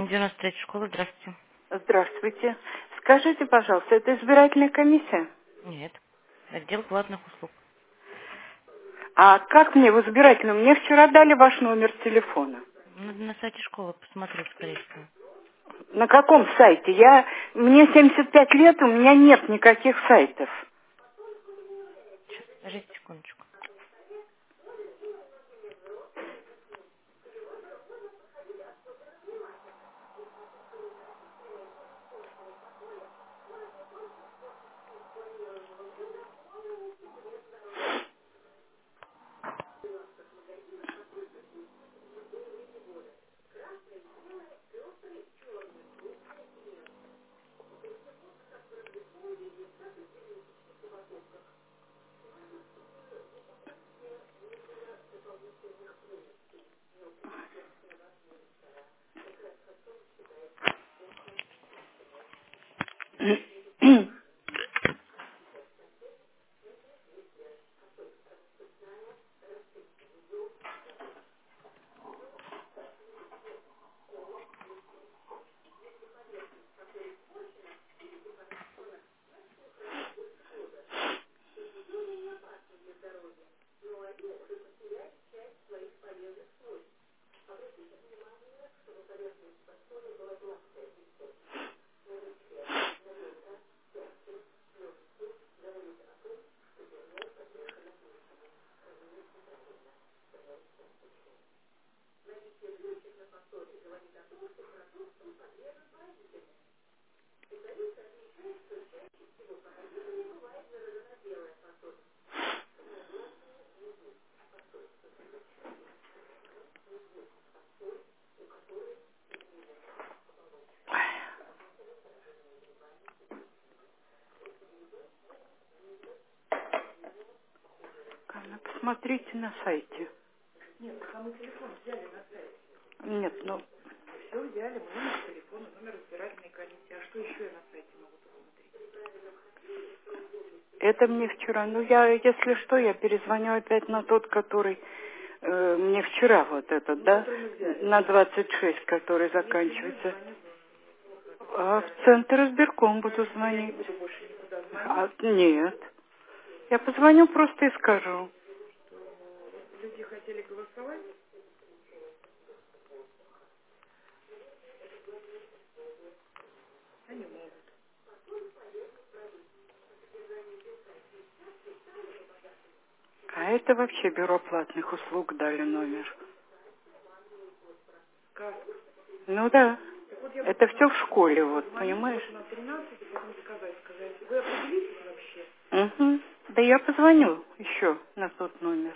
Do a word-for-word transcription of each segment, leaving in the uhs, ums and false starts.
девяносто третья школа, здравствуйте. Здравствуйте. Скажите, пожалуйста, это избирательная комиссия? Нет, отдел платных услуг. А как мне в избирательную? Мне вчера дали ваш номер телефона. Надо на сайте школы посмотреть, скорее всего. На каком сайте? Я, мне семьдесят пять лет, у меня нет никаких сайтов. Подождите секундочку. Ну, посмотрите на сайте. Нет, ну, все взяли, номер телефона, номер избирательной комиссии. А что еще я на сайте могу посмотреть? Это мне вчера. Ну, я, если что, я перезвоню опять на тот, который э, мне вчера вот этот, да? На двадцать шесть, который заканчивается. А в центр избирком буду звонить. А, нет. Я позвоню просто и скажу. А это вообще бюро платных услуг дали номер. Ну да. Это все в школе, вот, понимаешь? Угу. Да я позвоню еще на тот номер.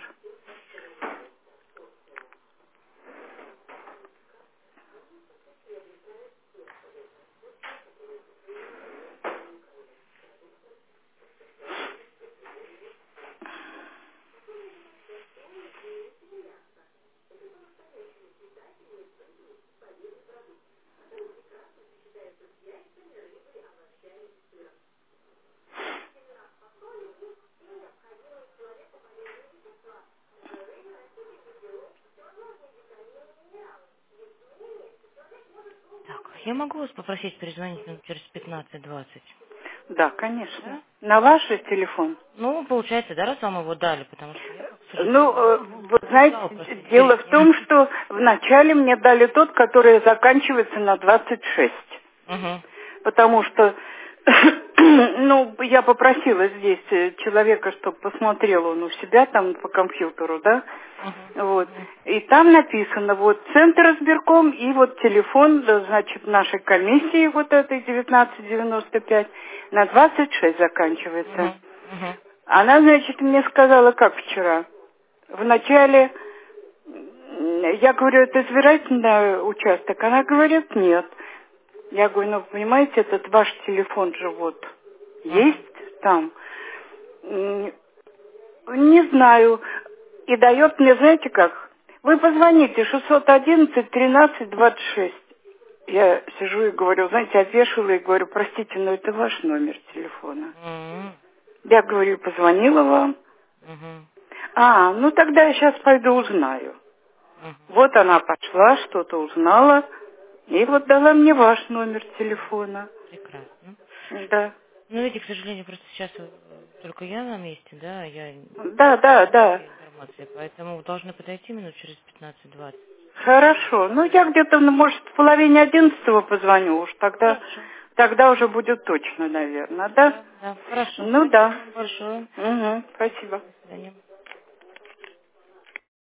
Так, я могу вас попросить перезвонить минут через пятнадцать-двадцать? Да, конечно. Да? На ваш же телефон? Ну, получается, да, раз вам его дали, потому что я, к Ну, сожалению, э, не вы получала знаете, просто дело в директ. том, что вначале мне дали тот, который заканчивается на двадцать шесть. Угу. Потому что, ну, я попросила здесь э, человека, чтобы посмотрел он у себя там по компьютеру, да, вот. Угу. И там написано, вот, центр избирком и вот телефон, да, значит, нашей комиссии вот этой девятнадцать девяносто пять на двадцать шесть заканчивается. Угу. Угу. Она, значит, мне сказала, как вчера. Вначале, м, я говорю, это избирательный участок? Она говорит, нет. Я говорю, ну, понимаете, этот ваш телефон же вот Угу. есть там? М, Не знаю. И дает мне, знаете как? Вы позвоните шестьсот одиннадцать тринадцать двадцать шесть. Я сижу и говорю, знаете, опешила и говорю, простите, но это ваш номер телефона. Угу. Я говорю, позвонила вам. Угу. А, ну тогда я сейчас пойду узнаю. Угу. Вот она пошла, что-то узнала. И вот дала мне ваш номер телефона. Прекрасно. Да. Ну, видите, к сожалению, просто сейчас э, только я на месте, да, я не Да, да, да. знаю информации, поэтому должны подойти минут через пятнадцать-двадцать. Хорошо. Ну, я где-то, ну, может, в половине одиннадцатого позвоню уж. Тогда, Хорошо. тогда уже будет точно, наверное, да? Да, да, хорошо. Ну, Спасибо да. вам большое. Угу, спасибо. До свидания.